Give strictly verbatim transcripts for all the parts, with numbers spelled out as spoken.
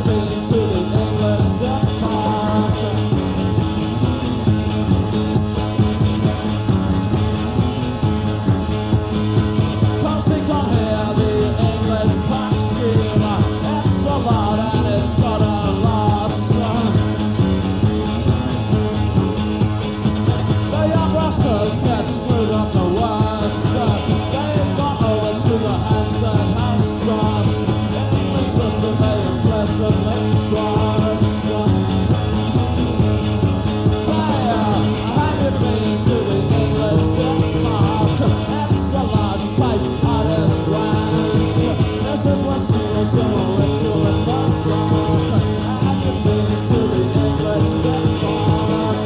been to the English Park? Come see, come here, the English Park stream. It's a lot and it's got a lot. The young rascals get screwed up the worst. They've gone over to the Hampstead house sauce. In the system they implicitly trust. Say, uh, have you been to the English Park? It's a large type artist ranch. This is where singles and a ritual in the dark. Have you been to the English Park?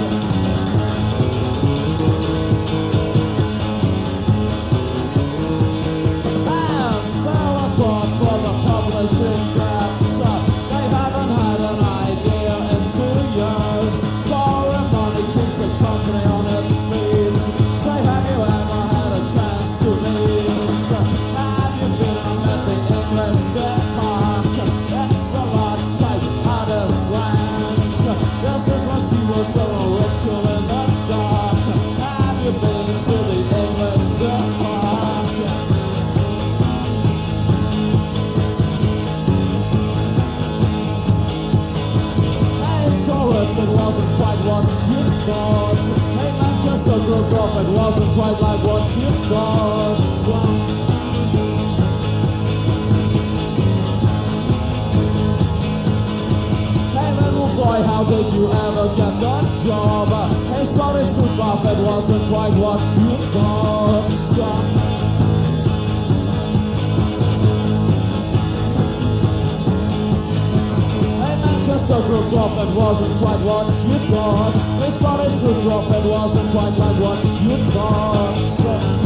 And still a thought for the publishing debts. They haven't had an idea in two years. Borrowing money keeps the company on its feet. Say, have you ever had a chance to meet? Have you been up at the English Park? It's a large type artist ranch. This is where she was so ritual in the dark. Have you been to the English Park? Hey, tourist, it wasn't quite what you thought. Hey, Manchester broke off, it wasn't quite like what you thought. Hey, little boy, how did you ever get that job? Hey, Scottish True Buff, it wasn't quite what you thought. Manchester grew up, it wasn't quite what you thought. The Scottish grew up, it wasn't quite like what you thought.